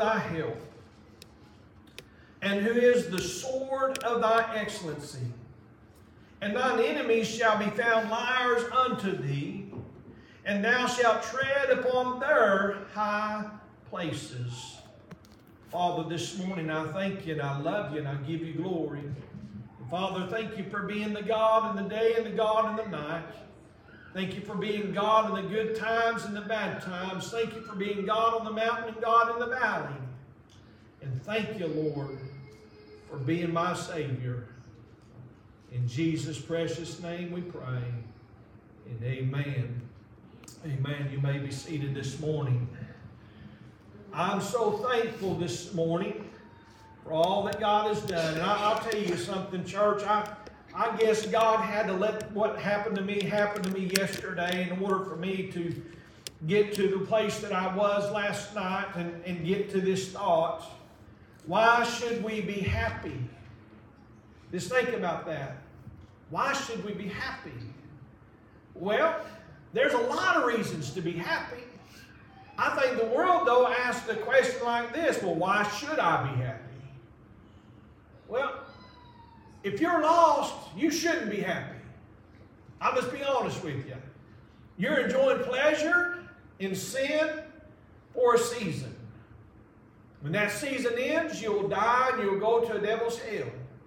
thy health, and who is the sword of thy excellency. And thine enemies shall be found liars unto thee, and thou shalt tread upon their high places. Father, this morning I thank you and I love you and I give you glory. Father, thank you for being the God in the day and the God in the night. Thank you for being God in the good times and the bad times. Thank you for being God on the mountain and God in the valley. And thank you, Lord, for being my Savior. In Jesus' precious name we pray. And amen. Amen. You may be seated this morning. I'm so thankful this morning for all that God has done. And I'll tell you something, church. I guess God had to let what happened to me happen to me yesterday in order for me to get to the place that I was last night and get to this thought. Why should we be happy? Just think about that. Why should we be happy? Well, there's a lot of reasons to be happy. I think the world, though, asks the question like this, well, why should I be happy? Well, if you're lost, you shouldn't be happy. I'll just be honest with you. You're enjoying pleasure in sin for a season. When that season ends, you'll die and you'll go to a devil's hell.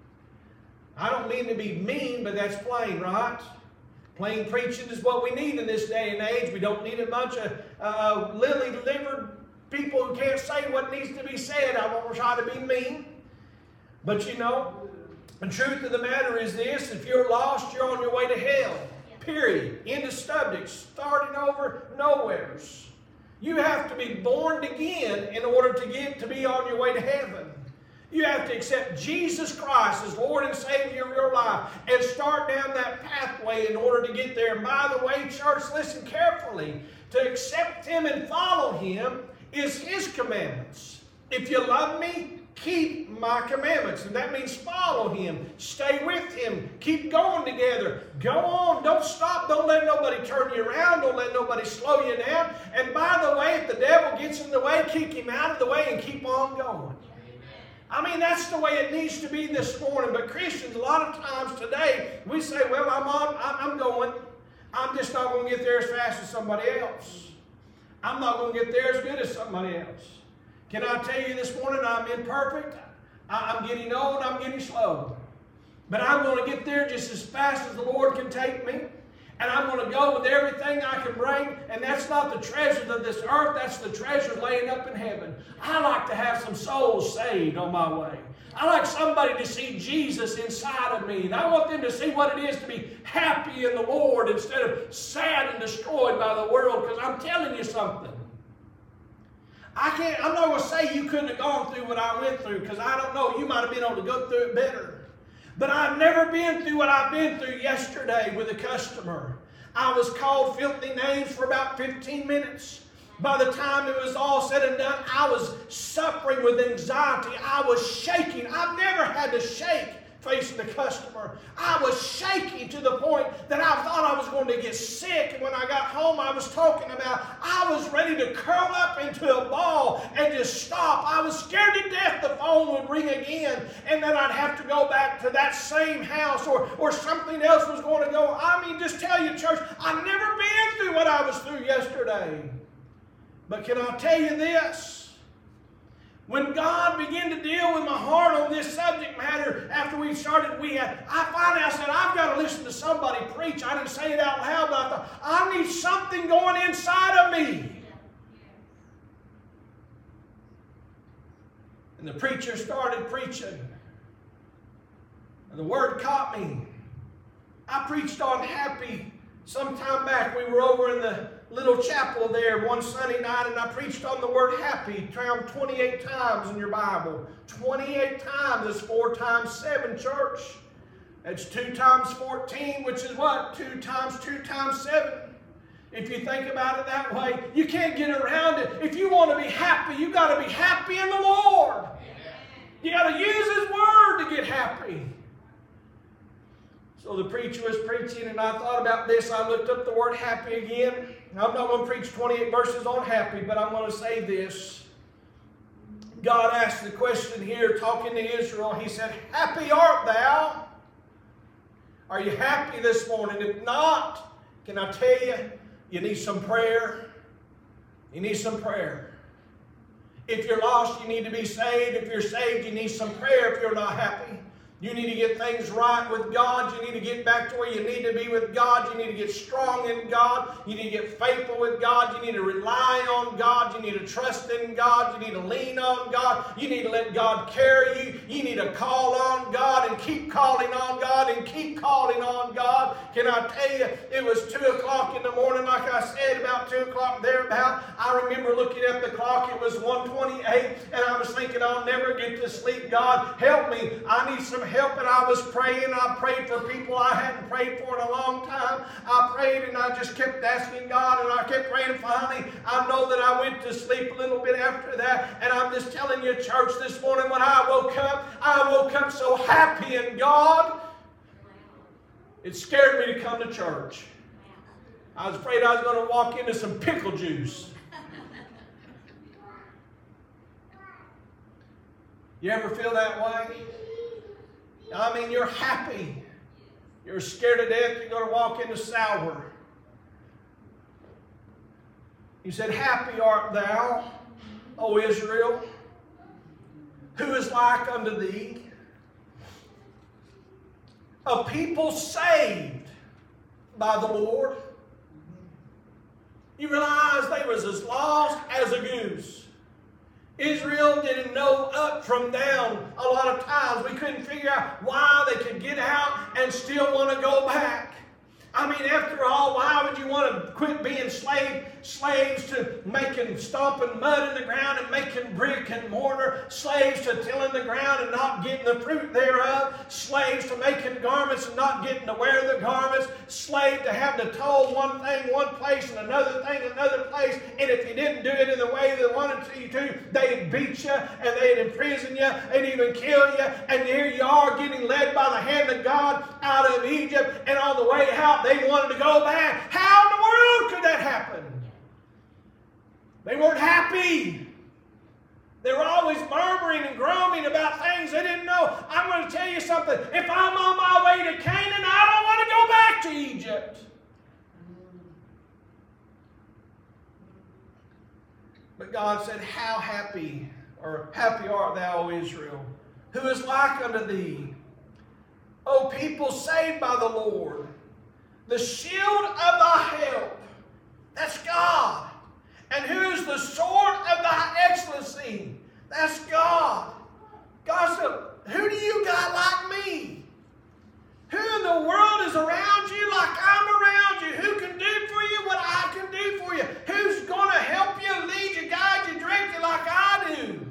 I don't mean to be mean, but that's plain, right? Plain preaching is what we need in this day and age. We don't need a bunch of lily-livered people who can't say what needs to be said. I won't try to be mean. But you know, the truth of the matter is this: if you're lost, you're on your way to hell. Period. End of subject. Starting over, nowheres. You have to be born again in order to be on your way to heaven. You have to accept Jesus Christ as Lord and Savior of your life and start down that pathway in order to get there. And by the way, church, listen carefully. To accept Him and follow Him is His commandments. If you love me, keep my commandments. And that means follow Him. Stay with Him. Keep going together. Go on. Don't stop. Don't let nobody turn you around. Don't let nobody slow you down. And by the way, if the devil gets in the way, kick him out of the way and keep on going. I mean, that's the way it needs to be this morning. But Christians, a lot of times today, we say, well, I'm going. I'm just not going to get there as fast as somebody else. I'm not going to get there as good as somebody else. Can I tell you this morning, I'm imperfect. I'm getting old. I'm getting slow. But I'm going to get there just as fast as the Lord can take me. And I'm going to go with everything I can bring. And that's not the treasures of this earth. That's the treasure laying up in heaven. I like to have some souls saved on my way. I like somebody to see Jesus inside of me. And I want them to see what it is to be happy in the Lord instead of sad and destroyed by the world. Because I'm telling you something. I'm not going to say you couldn't have gone through what I went through, because I don't know. You might have been able to go through it better. But I've never been through what I've been through yesterday with a customer. I was called filthy names for about 15 minutes. By the time it was all said and done, I was suffering with anxiety. I was shaking. I've never had to shake facing the customer. I was shaking to the point that I thought I was going to get sick. And when I got home, I was talking about I was ready to curl up into a ball and just stop. I was scared to death the phone would ring again, and then I'd have to go back to that same house, or something else was going to go. I mean, just tell you, church, I've never been through what I was through yesterday. But can I tell you this? When God began to deal with my heart on this subject matter, after we started, I said, I've got to listen to somebody preach. I didn't say it out loud, but I thought, I need something going inside of me. And the preacher started preaching. And the word caught me. I preached on happy some time back. We were over in the little chapel there one Sunday night, and I preached on the word happy, found 28 times in your Bible. 28 times is 4 times 7, church. That's 2 times 14, which is what? 2 times 2 times 7. If you think about it that way, you can't get around it. If you want to be happy, you've got to be happy in the Lord. You got to use His word to get happy. So the preacher was preaching, and I thought about this. I looked up the word happy again. I'm not going to preach 28 verses on happy, but I'm going to say this. God asked the question here, talking to Israel. He said, happy art thou? Are you happy this morning? If not, can I tell you, you need some prayer. You need some prayer. If you're lost, you need to be saved. If you're saved, you need some prayer if you're not happy. You need to get things right with God. You need to get back to where you need to be with God. You need to get strong in God. You need to get faithful with God. You need to rely on God. You need to trust in God. You need to lean on God. You need to let God carry you. You need to call on God and keep calling on God and keep calling on God. Can I tell you, it was 2 o'clock in the morning, like I said, about 2 o'clock thereabout. I remember looking at the clock. It was 1:28, and I was thinking, I'll never get to sleep. God, help me. I need some help. And I was praying. I prayed for people I hadn't prayed for in a long time. I prayed and I just kept asking God, and I kept praying. Finally, I know that I went to sleep a little bit after that. And I'm just telling you, church, this morning when I woke up so happy in God, it scared me to come to church. I was afraid I was going to walk into some pickle juice. You ever feel that way? I mean, you're happy. You're scared to death you're going to walk into sour. He said, happy art thou, O Israel, who is like unto thee, a people saved by the Lord. You realize they was as lost as a goose. Israel didn't know up from down a lot of times. We couldn't figure out why they could get out and still want to go back. I mean, after all, why would you want to quit being slaves to stomping mud in the ground and making brick and mortar, slaves to tilling the ground and not getting the fruit thereof, slaves to making garments and not getting to wear the garments, slave to having to toll one thing one place and another thing another place, and if you didn't do it in the way they wanted you to, they'd beat you and they'd imprison you and even kill you, and here you are getting led by the hand of God out of Egypt, and on the way out they wanted to go back. How in the world could that happen? They weren't happy. They were always murmuring and groaning about things they didn't know. I'm going to tell you something. If I'm on my way to Canaan, I don't want to go back to Egypt. But God said, how happy art thou, O Israel, who is like unto thee, O people saved by the Lord, the shield of thy help. That's God. And who is the sword of thy excellency? That's God. God said, who do you got like me? Who in the world is around you like I'm around you? Who can do for you what I can do for you? Who's going to help you, lead you, guide you, direct you like I do?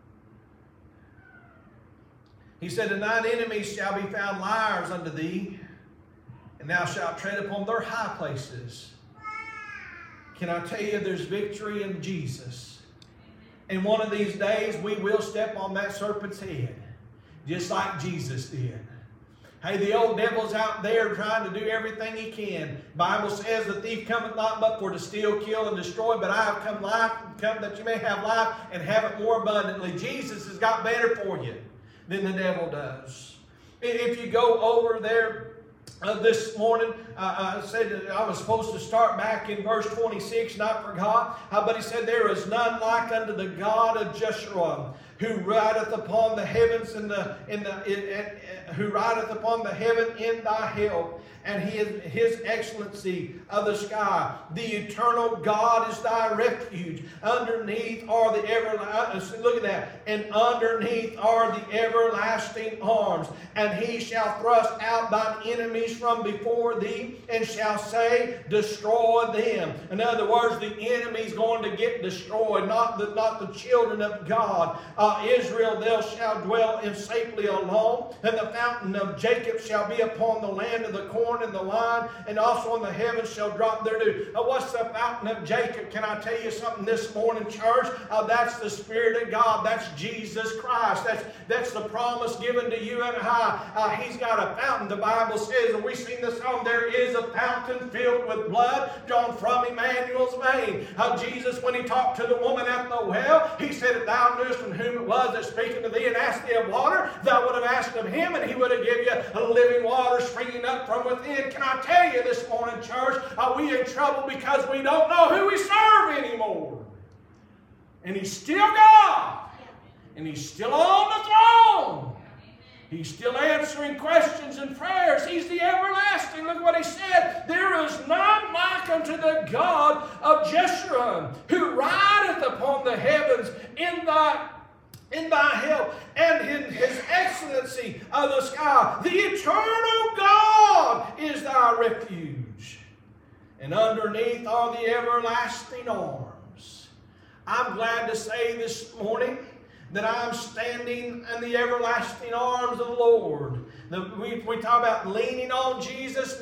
He said, and thine enemies shall be found liars unto thee, and thou shalt tread upon their high places. Can I tell you, there's victory in Jesus. And one of these days, we will step on that serpent's head, just like Jesus did. Hey, the old devil's out there trying to do everything he can. The Bible says the thief cometh not but for to steal, kill, and destroy, but I have come that you may have life and have it more abundantly. Jesus has got better for you than the devil does. If you go over there, this morning, I said I was supposed to start back in verse 26, and I forgot. But he said, there is none like unto the God of Jeshurun, who rideth upon the heavens who rideth upon the heaven in thy help, and his excellency of the sky. The eternal God is thy refuge. Underneath are the look at that. And underneath are the everlasting arms. And he shall thrust out thine enemies from before thee, and shall say, destroy them. In other words, the enemy's going to get destroyed, not the children of God. Israel, thou shalt dwell in safely alone, and the fountain of Jacob shall be upon the land of the corn and the wine, and also in the heavens shall drop their dew. What's the fountain of Jacob? Can I tell you something this morning, church? That's the Spirit of God. That's Jesus Christ. That's the promise given to you and I. He's got a fountain, the Bible says, and we sing the song, there is a fountain filled with blood drawn from Emmanuel's vein. Jesus, when he talked to the woman at the well, he said, if thou knewest from whom it it was that speaking to thee and asked thee of water, thou would have asked of him, and he would have given you a living water springing up from within. Can I tell you this morning, church, are we in trouble because we don't know who we serve anymore? And He's still God. And He's still on the throne. He's still answering questions and prayers. He's the everlasting. Look what He said. There is none like unto the God of Jeshurun, who rideth upon the heavens in thy help, and in His excellency of the sky. The eternal God is thy refuge, and underneath are the everlasting arms. I'm glad to say this morning that I'm standing in the everlasting arms of the Lord. We talk about leaning on Jesus,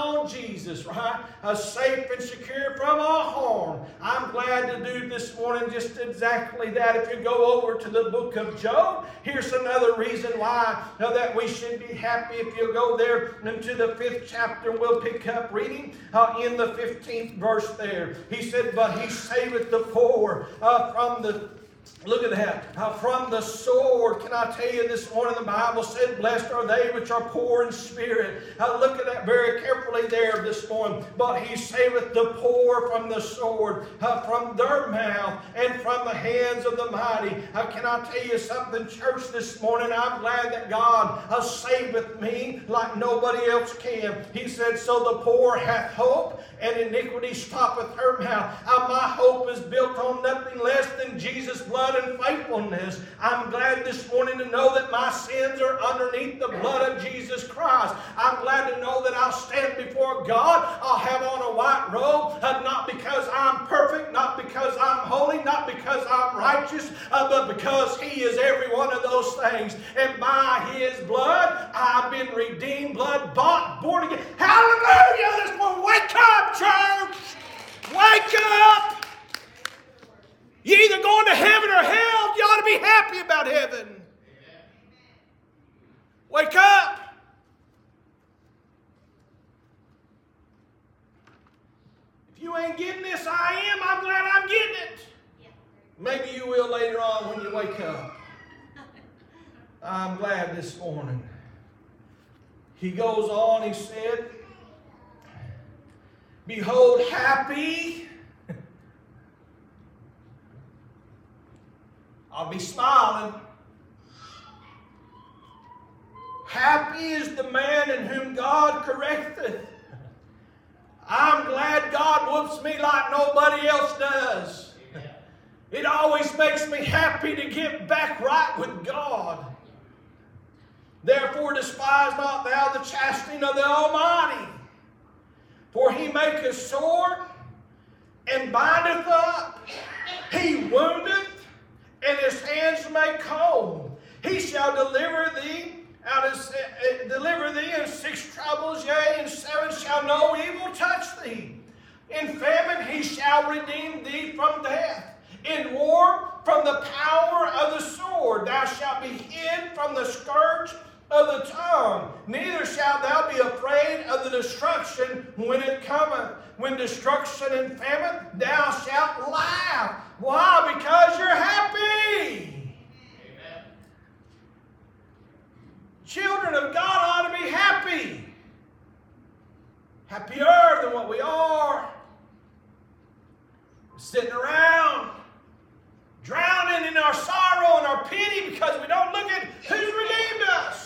right? Safe and secure from all harm. I'm glad to do this morning just exactly that. If you go over to the book of Job, here's another reason why that we should be happy. If you go there into the 5th chapter, we'll pick up reading in the 15th verse there. He said, but He saveth the poor from the... Look at that. From the sword. Can I tell you this morning, the Bible said, blessed are they which are poor in spirit. Look at that very carefully there this morning. But He saveth the poor from the sword, from their mouth, and from the hands of the mighty. Can I tell you something, church, this morning? I'm glad that God saveth me like nobody else can. He said, so the poor hath hope, and iniquity stoppeth her mouth. My hope is built on nothing less than Jesus' blood and faithfulness. I'm glad this morning to know that my sins are underneath the blood of Jesus Christ. I'm glad to know that I'll stand before God. I'll have on a white robe, not because I'm perfect, not because I'm holy, not because I'm righteous, but because He is every one of those things. And by His blood, I've been redeemed, blood bought, born again. Hallelujah! This morning, wake up, church! Wake up! You're either going to heaven or hell. You ought to be happy about heaven. Amen. Wake up. If you ain't getting this, I am. I'm glad I'm getting it. Yeah. Maybe you will later on when you wake up. I'm glad this morning. He goes on, he said, behold, happy. I'll be smiling. Happy is the man in whom God correcteth. I'm glad God whoops me like nobody else does. It always makes me happy to get back right with God. Therefore despise not thou the chastening of the Almighty, for He maketh sore and bindeth up. He woundeth, and His hands make whole. He shall deliver thee in 6 troubles, yea, in 7 shall no evil touch thee. In famine He shall redeem thee from death. In war from the power of the sword. Thou shalt be hid from the scourge of the tongue. Neither shalt thou be afraid of the destruction when it cometh. When destruction and famine, thou shalt laugh. Why? Because you're happy. Amen. Children of God ought to be happy. Happier than what we are. Sitting around, drowning in our sorrow and our pity because we don't look at who's redeemed us.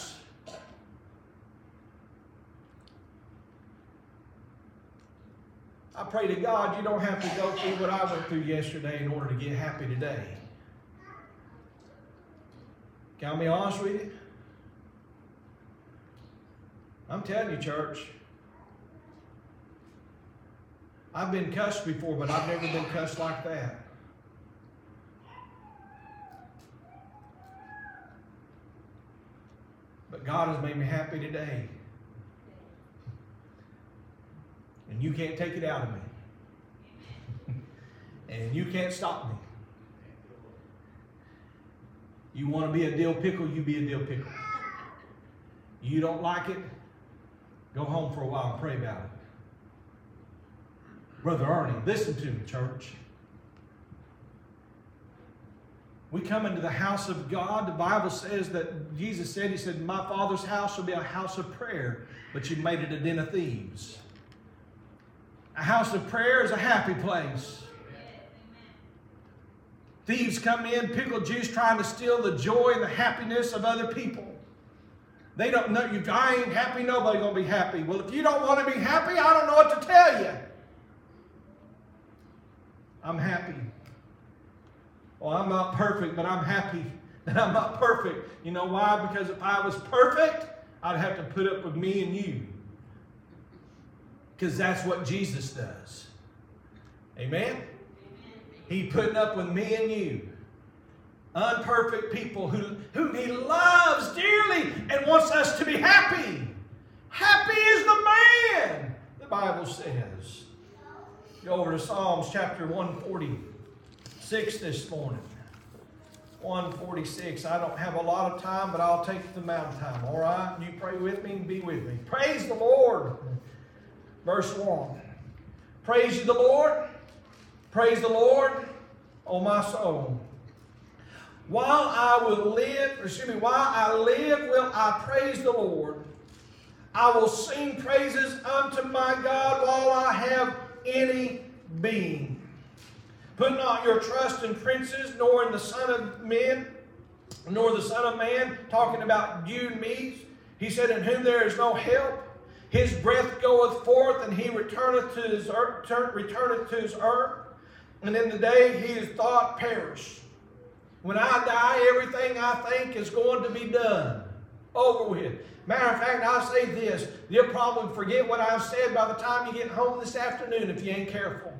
I pray to God you don't have to go through what I went through yesterday in order to get happy today. Can I be honest with you? I'm telling you, church, I've been cussed before, but I've never been cussed like that. But God has made me happy today. And you can't take it out of me. And you can't stop me. You want to be a dill pickle, you be a dill pickle. You don't like it, go home for a while and pray about it. Brother Ernie, listen to me, church. We come into the house of God. The Bible says that Jesus said, He said, my Father's house shall be a house of prayer, but you made it a den of thieves. A house of prayer is a happy place. Thieves come in, pickle juice, trying to steal the joy and the happiness of other people. They don't know, if I ain't happy, nobody's going to be happy. Well, if you don't want to be happy, I don't know what to tell you. I'm happy. Well, I'm not perfect, but I'm happy that I'm not perfect. You know why? Because if I was perfect, I'd have to put up with me and you. Because that's what Jesus does. Amen? He's putting up with me and you. Unperfect people whom He loves dearly and wants us to be happy. Happy is the man, the Bible says. Go over to Psalms chapter 146 this morning. 146. I don't have a lot of time, but I'll take the amount of time. All right? You pray with me and be with me. Praise the Lord. Verse 1. Praise you the Lord. Praise the Lord, O my soul. While I live, will I praise the Lord. I will sing praises unto my God while I have any being. Put not your trust in princes, nor in the Son of Men, nor the Son of Man, talking about you and me. He said, in whom there is no help. His breath goeth forth, and he returneth to his earth. And in the day his thought perish. When I die, everything I think is going to be done. Over with. Matter of fact, I'll say this. You'll probably forget what I've said by the time you get home this afternoon if you ain't careful.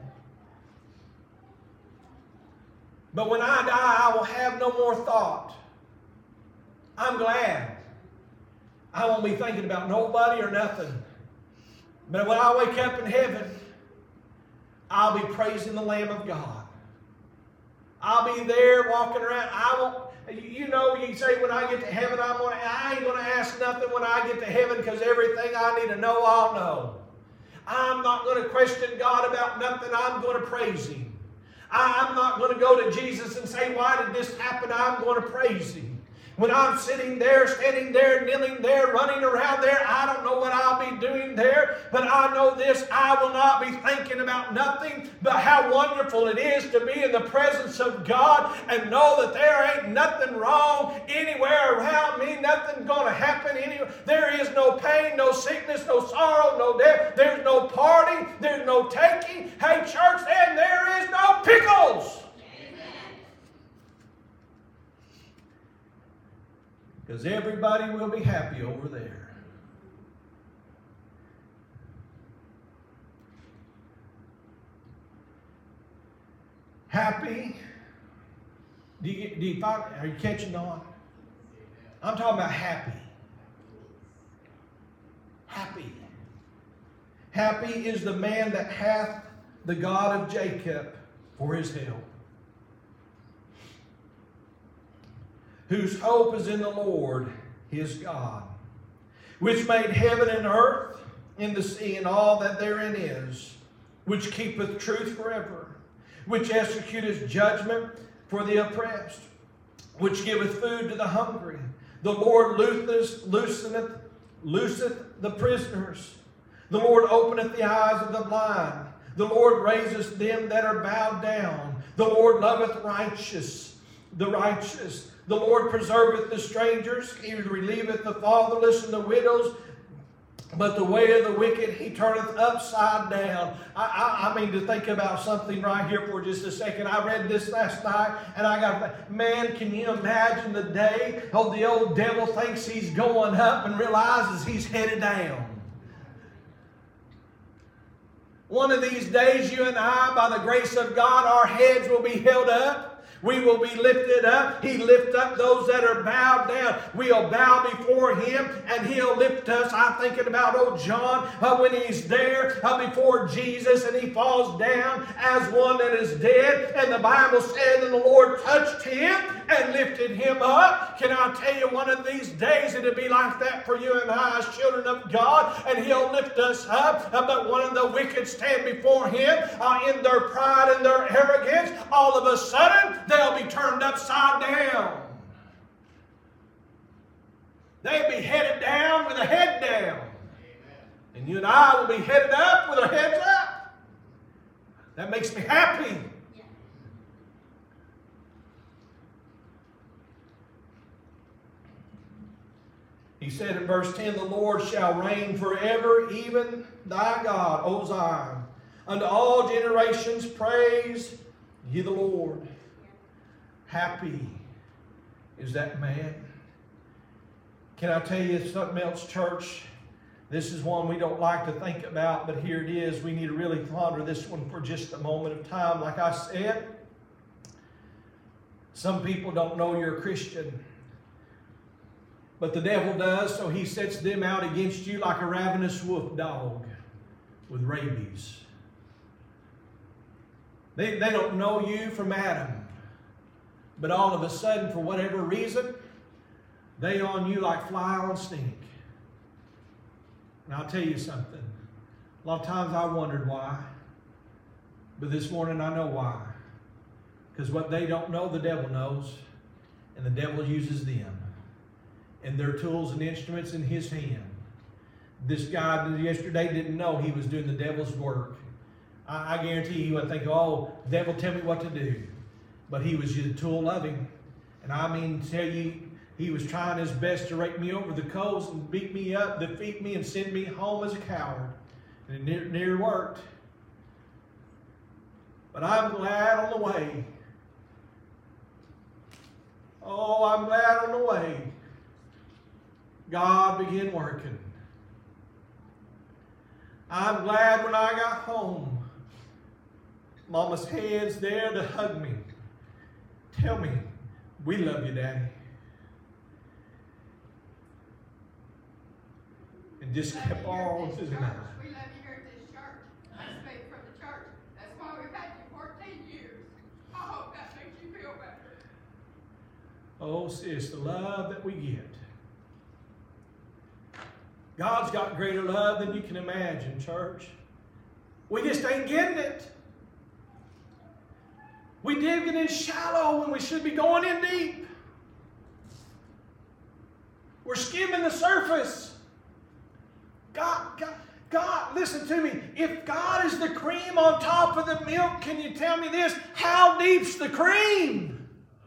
But when I die, I will have no more thought. I'm glad. I won't be thinking about nobody or nothing. But when I wake up in heaven, I'll be praising the Lamb of God. I'll be there walking around. You say when I get to heaven, I ain't going to ask nothing when I get to heaven because everything I need to know, I'll know. I'm not going to question God about nothing. I'm going to praise Him. I'm not going to go to Jesus and say, why did this happen? I'm going to praise Him. When I'm sitting there, standing there, kneeling there, running around there, I don't know what I'll be doing there, but I know this, I will not be thinking about nothing but how wonderful it is to be in the presence of God and know that there ain't nothing wrong anywhere around me, nothing's going to happen anywhere. There is no pain, no sickness, no sorrow, no death. There's no party, there's no taking. Hey, church, and there is no pickles. Because everybody will be happy over there. Happy. Do you find, are you catching on? I'm talking about happy. Happy. Happy is the man that hath the God of Jacob for his help, whose hope is in the Lord his God, which made heaven and earth, and the sea, and all that therein is, which keepeth truth forever, which executeth judgment for the oppressed, which giveth food to the hungry. The Lord looseth the prisoners. The Lord openeth the eyes of the blind. The Lord raiseth them that are bowed down. The Lord loveth the righteous. The Lord preserveth the strangers. He relieveth the fatherless and the widows. But the way of the wicked He turneth upside down. I mean to think about something right here for just a second. I read this last night and I got, man, can you imagine the day the old devil thinks he's going up and realizes he's headed down? One of these days, you and I, by the grace of God, our heads will be held up. We will be lifted up. He lifts up those that are bowed down. We'll bow before Him and He'll lift us. I'm thinking about old John when he's there before Jesus and he falls down as one that is dead. And the Bible said, and the Lord touched him and lifted him up. Can I tell you, one of these days it'll be like that for you and I as children of God, and He'll lift us up. But one of the wicked stand before Him in their pride and their arrogance. All of a sudden, they'll be turned upside down. They'll be headed down with a head down. And you and I will be headed up with our heads up. That makes me happy. He said in verse 10, the Lord shall reign forever, even thy God, O Zion. Unto all generations praise ye the Lord. Happy is that man. Can I tell you something else, church? This is one we don't like to think about, but here it is. We need to really ponder this one for just a moment of time. Like I said, some people don't know you're a Christian. But the devil does, so he sets them out against you like a ravenous wolf dog with rabies. They don't know you from Adam. But all of a sudden, for whatever reason, they on you like fly on stink. And I'll tell you something. A lot of times I wondered why. But this morning I know why. Because what they don't know, the devil knows. And the devil uses them. And their tools and instruments in his hand. This guy yesterday didn't know he was doing the devil's work. I guarantee he would think, oh, the devil tell me what to do. But he was just a tool of him. And I mean, tell you, he was trying his best to rake me over the coals and beat me up, defeat me, and send me home as a coward. And it near worked. But I'm glad on the way. Oh, I'm glad on the way. God began working. I'm glad when I got home, Mama's hands there to hug me. Tell me, we love you, Daddy. And just kept on to the night. We love you here at this church. I speak from the church. That's why we've had you 14 years. I hope that makes you feel better. Oh, sis, the love that we get. God's got greater love than you can imagine, church. We just ain't getting it. We digging in shallow when we should be going in deep. We're skimming the surface. God, listen to me. If God is the cream on top of the milk, can you tell me this? How deep's the cream?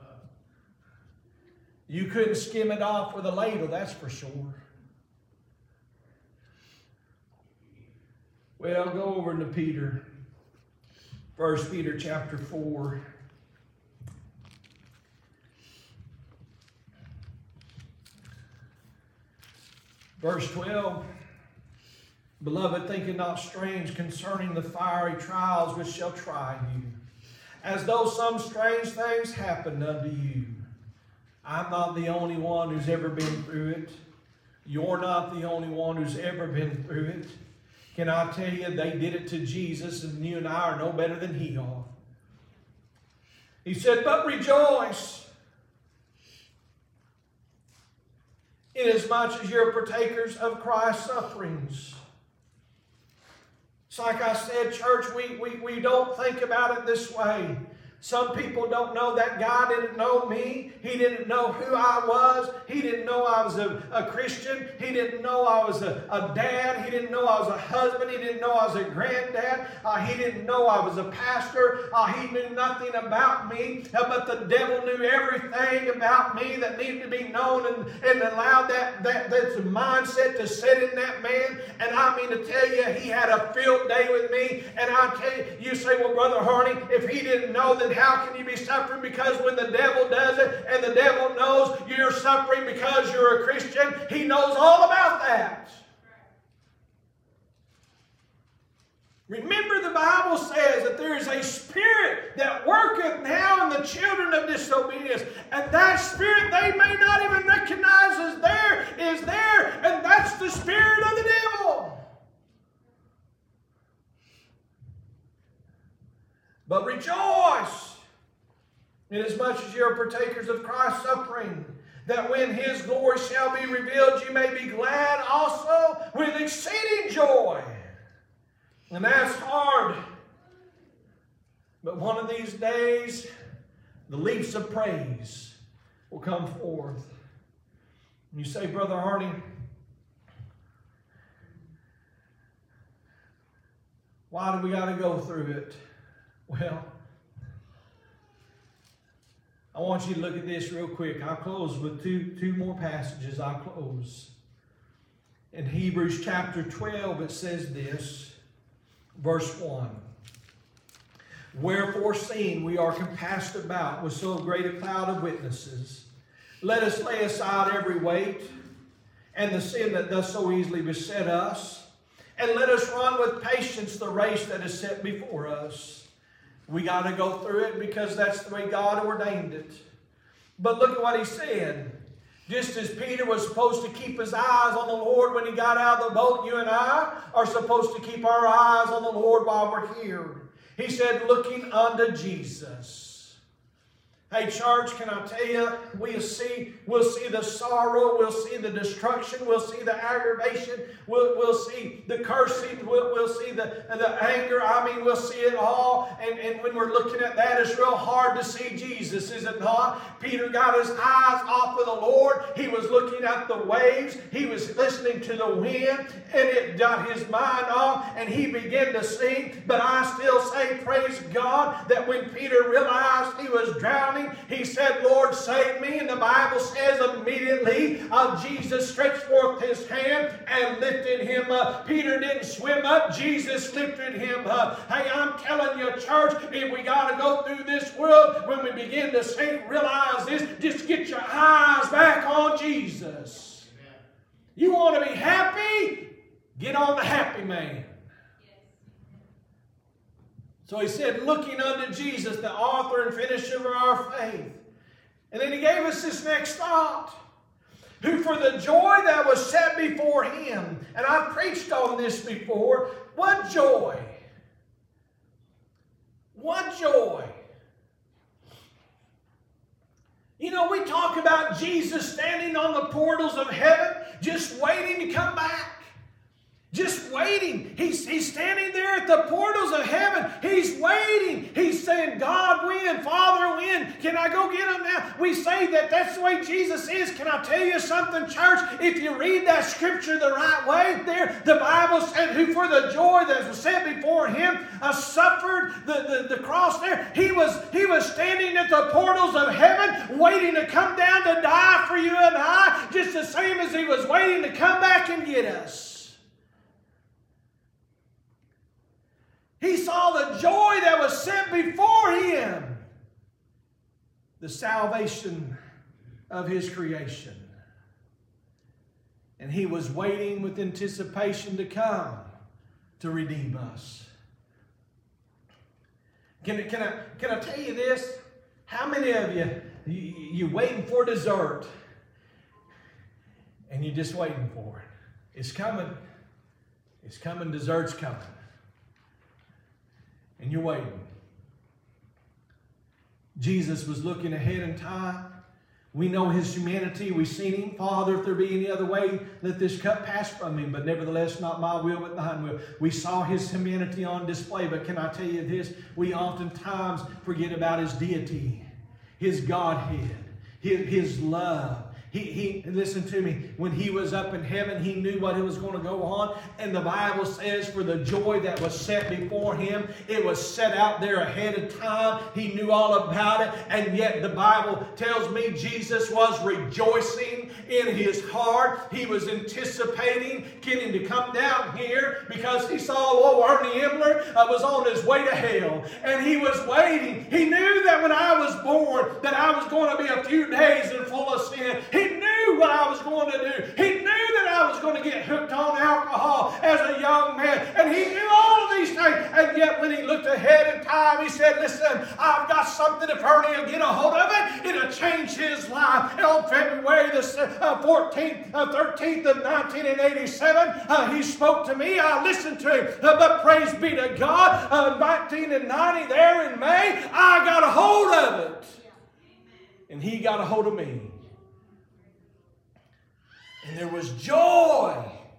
You couldn't skim it off with a ladle, that's for sure. Well, go over to Peter. 1 Peter chapter 4. Verse 12. Beloved, think it not strange concerning the fiery trials which shall try you, as though some strange things happened unto you. I'm not the only one who's ever been through it. You're not the only one who's ever been through it. Can I tell you, they did it to Jesus, and you and I are no better than he are. He said, but rejoice, inasmuch as you're partakers of Christ's sufferings. It's like I said, church, we don't think about it this way. Some people don't know that God didn't know me. He didn't know who I was. He didn't know I was a Christian. He didn't know I was a dad. He didn't know I was a husband. He didn't know I was a granddad. He didn't know I was a pastor. He knew nothing about me. But the devil knew everything about me that needed to be known, and allowed that mindset to set in that man. And I mean to tell you, he had a field day with me. And I tell you, you say, well, Brother Harney, if he didn't know, then how can you be suffering? Because when the devil does it, and the devil knows you're suffering because you're a Christian, he knows all about that. Remember, the Bible says that there is a spirit that worketh now in the children of disobedience. And that spirit they may not even recognize as there is there. And that's the spirit of the devil. But rejoice, inasmuch as you are partakers of Christ's suffering, that when his glory shall be revealed, you may be glad also with exceeding joy. And that's hard. But one of these days, the leaps of praise will come forth. And you say, Brother Hardy, why do we got to go through it? Well, I want you to look at this real quick. I'll close with two more passages. I'll close. In Hebrews chapter 12, it says this, verse 1. Wherefore, seeing we are compassed about with so great a cloud of witnesses, let us lay aside every weight and the sin that doth so easily beset us, and let us run with patience the race that is set before us. We got to go through it because that's the way God ordained it. But look at what he said. Just as Peter was supposed to keep his eyes on the Lord when he got out of the boat, you and I are supposed to keep our eyes on the Lord while we're here. He said, looking unto Jesus. Hey, church, can I tell you, we'll see the sorrow, we'll see the destruction, we'll see the aggravation, we'll see the cursing, we'll see the anger. I mean, we'll see it all. And when we're looking at that, it's real hard to see Jesus, is it not? Peter got his eyes off of the Lord. He was looking at the waves. He was listening to the wind, and it got his mind off, and he began to sink. But I still say, praise God, that when Peter realized he was drowning, he said, Lord, save me. And the Bible says immediately Jesus stretched forth his hand and lifted him up. Peter didn't swim up. Jesus lifted him up. Hey, I'm telling you, church, if we got to go through this world, when we begin to sink, realize this, just get your eyes back on Jesus. Amen. You want to be happy? Get on the happy man. So he said, looking unto Jesus, the author and finisher of our faith. And then he gave us this next thought. Who for the joy that was set before him. And I've preached on this before. What joy? What joy? You know, we talk about Jesus standing on the portals of heaven, just waiting to come back. Just waiting. He's standing there at the portals of heaven. He's waiting. He's saying, God, when? Father, when? Can I go get him now? We say that that's the way Jesus is. Can I tell you something, church? If you read that scripture the right way there, the Bible said, who for the joy that was set before him suffered the cross there. He was standing at the portals of heaven waiting to come down to die for you and I, just the same as he was waiting to come back and get us. He saw the joy that was set before him. The salvation of his creation. And he was waiting with anticipation to come to redeem us. Can I tell you this? How many of you waiting for dessert and you're just waiting for it? It's coming. It's coming. Dessert's coming. And you're waiting. Jesus was looking ahead in time. We know his humanity. We've seen him. Father, if there be any other way, let this cup pass from me. But nevertheless, not my will, but thine will. We saw his humanity on display. But can I tell you this? We oftentimes forget about his deity, his Godhead, his love. He listen to me, when he was up in heaven, he knew what was going to go on. And the Bible says for the joy that was set before him, it was set out there ahead of time. He knew all about it. And yet the Bible tells me Jesus was rejoicing in his heart. He was anticipating getting to come down here because he saw old Ernie Himmler was on his way to hell. And he was waiting. He knew that when I was born that I was going to be a few days and full of sin. He knew what I was going to do. He knew that I was going to get hooked on alcohol as a young man. And he knew all of these things. And yet when he looked ahead in time, he said, listen, I've got something. If Ernie will get a hold of it, it'll change his life. And on February the 13th of 1987, he spoke to me. I listened to him. But praise be to God, 1990 there in May, I got a hold of it. And he got a hold of me. And there was joy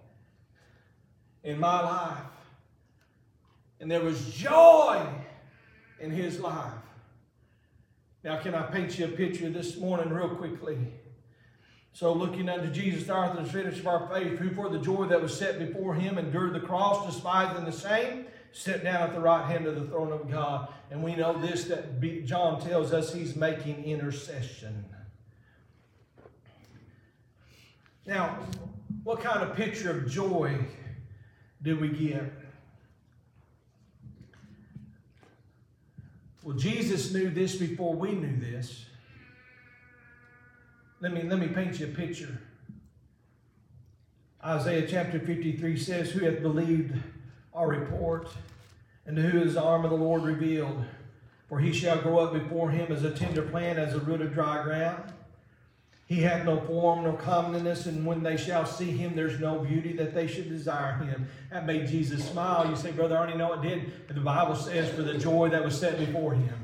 in my life. And there was joy in his life. Now, can I paint you a picture this morning real quickly? So, looking unto Jesus, the author and finisher of our faith, who for the joy that was set before him endured the cross, despising the same, sat down at the right hand of the throne of God. And we know this, that John tells us he's making intercession. Now, what kind of picture of joy do we get? Well, Jesus knew this before we knew this. Let me paint you a picture. Isaiah chapter 53 says, who hath believed our report, and to who is the arm of the Lord revealed? For he shall grow up before him as a tender plant, as a root of dry ground. He hath no form, no comeliness, and when they shall see him, there's no beauty that they should desire him. That made Jesus smile. You say, Brother Arnie, no, it did. But the Bible says, for the joy that was set before him.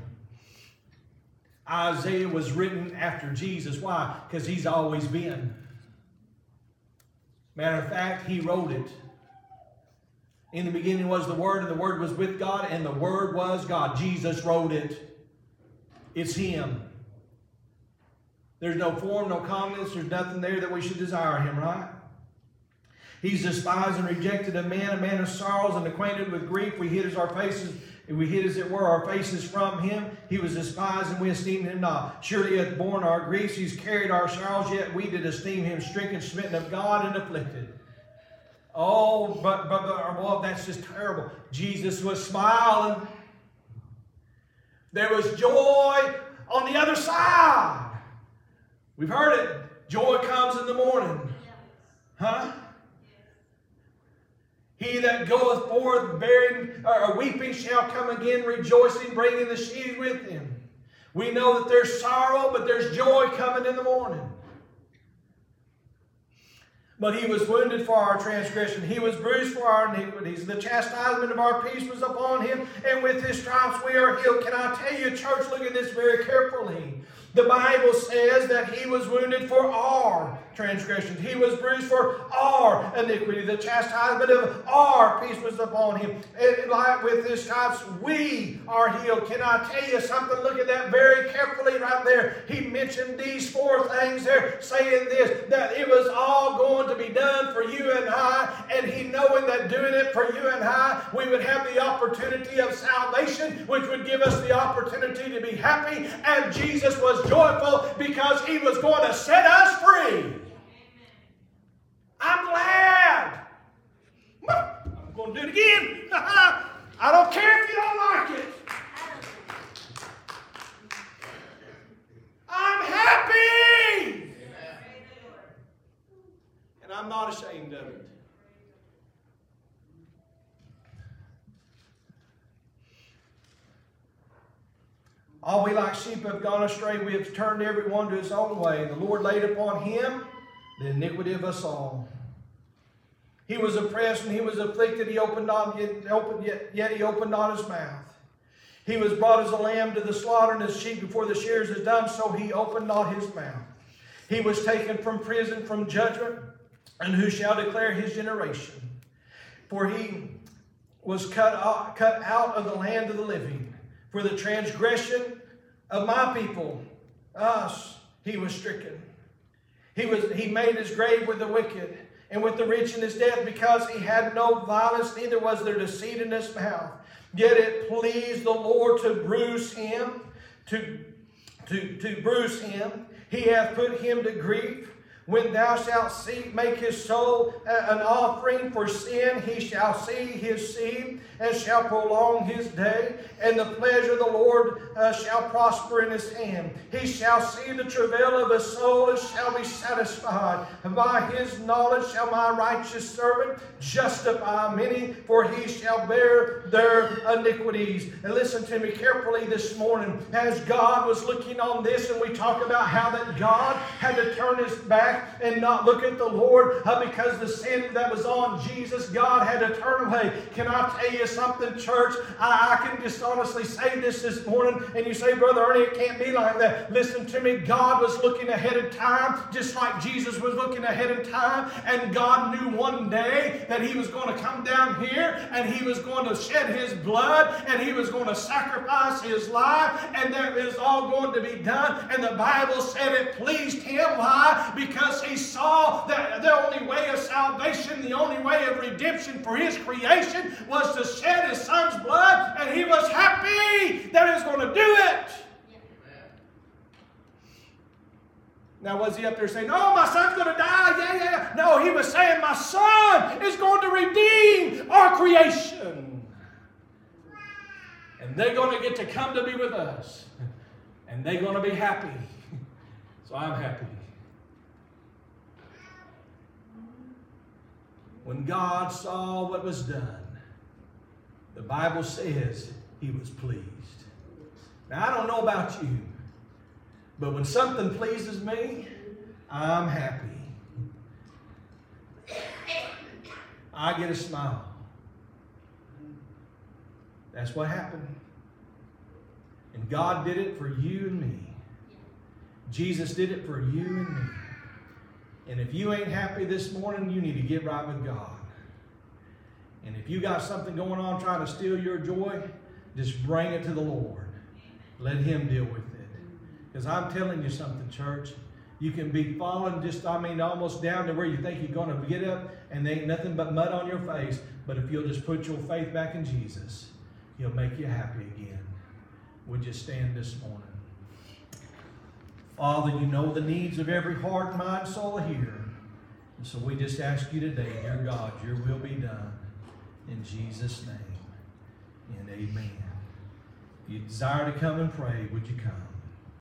Isaiah was written after Jesus. Why? Because he's always been. Matter of fact, he wrote it. In the beginning was the Word, and the Word was with God, and the Word was God. Jesus wrote it. It's him. There's no form, no comeliness. There's nothing there that we should desire him, right? He's despised and rejected of men, a man of sorrows and acquainted with grief. We hid as it were, our faces from him. He was despised, and we esteemed him not. Surely he hath borne our griefs. He's carried our sorrows, yet we did esteem him stricken, smitten of God, and afflicted. Oh, but that's just terrible. Jesus was smiling. There was joy on the other side. We've heard it. Joy comes in the morning. Huh? He that goeth forth bearing or weeping shall come again rejoicing, bringing the sheaves with him. We know that there's sorrow, but there's joy coming in the morning. But he was wounded for our transgression. He was bruised for our iniquities. The chastisement of our peace was upon him, and with his stripes we are healed. Can I tell you, church, look at this very carefully. The Bible says that he was wounded for our transgressions. He was bruised for our iniquity. The chastisement of our peace was upon him. And like with his stripes, we are healed. Can I tell you something? Look at that very carefully right there. He mentioned these four things there, saying this, that it was all going to be done for you and I. And he knowing that doing it for you and I, we would have the opportunity of salvation, which would give us the opportunity to be happy. And Jesus was joyful because he was going to set us free. I'm glad. I'm going to do it again. I don't care if you don't like it. I'm happy. And I'm not ashamed of it. All we like sheep have gone astray. We have turned every one to his own way. The Lord laid upon him the iniquity of us all. He was oppressed and he was afflicted. He opened not, yet he opened not his mouth. He was brought as a lamb to the slaughter, and as sheep before the shearers is dumb, so he opened not his mouth. He was taken from prison, from judgment, and who shall declare his generation? For he was cut out of the land of the living. For the transgression of my people, us, he was stricken. He made his grave with the wicked, and with the rich in his death, because he had no violence, neither was there deceit in his mouth. Yet it pleased the Lord to bruise him, to bruise him. He hath put him to grief. When thou shalt make his soul an offering for sin, he shall see his seed and shall prolong his day, and the pleasure of the Lord shall prosper in his hand. He shall see the travail of his soul and shall be satisfied. And by his knowledge shall my righteous servant justify many, for he shall bear their iniquities. And listen to me carefully this morning. As God was looking on this, and we talk about how that God had to turn his back back and not look at the Lord because the sin that was on Jesus, God had to turn away. Can I tell you something, church? I can just honestly say this morning, and you say, Brother Ernie, it can't be like that. Listen to me. God was looking ahead in time, just like Jesus was looking ahead in time, and God knew one day that He was going to come down here, and He was going to shed His blood, and He was going to sacrifice His life, and that is all going to be done. And the Bible said it pleased Him. Why? Because He saw that the only way of salvation, the only way of redemption for His creation was to shed His Son's blood, and He was happy that He was going to do it. Now, was He up there saying, oh, my son's going to die? Yeah. No, He was saying, my Son is going to redeem our creation. And they're going to get to come to be with us. And they're going to be happy. So I'm happy. When God saw what was done, the Bible says He was pleased. Now, I don't know about you, but when something pleases me, I'm happy. I get a smile. That's what happened. And God did it for you and me. Jesus did it for you and me. And if you ain't happy this morning, you need to get right with God. And if you got something going on trying to steal your joy, just bring it to the Lord. Let Him deal with it. Because I'm telling you something, church. You can be falling almost down to where you think you're going to get up and there ain't nothing but mud on your face. But if you'll just put your faith back in Jesus, He'll make you happy again. Would you stand this morning? Father, you know the needs of every heart, mind, soul here. And so we just ask you today, dear God, your will be done. In Jesus' name. And amen. If you desire to come and pray, would you come?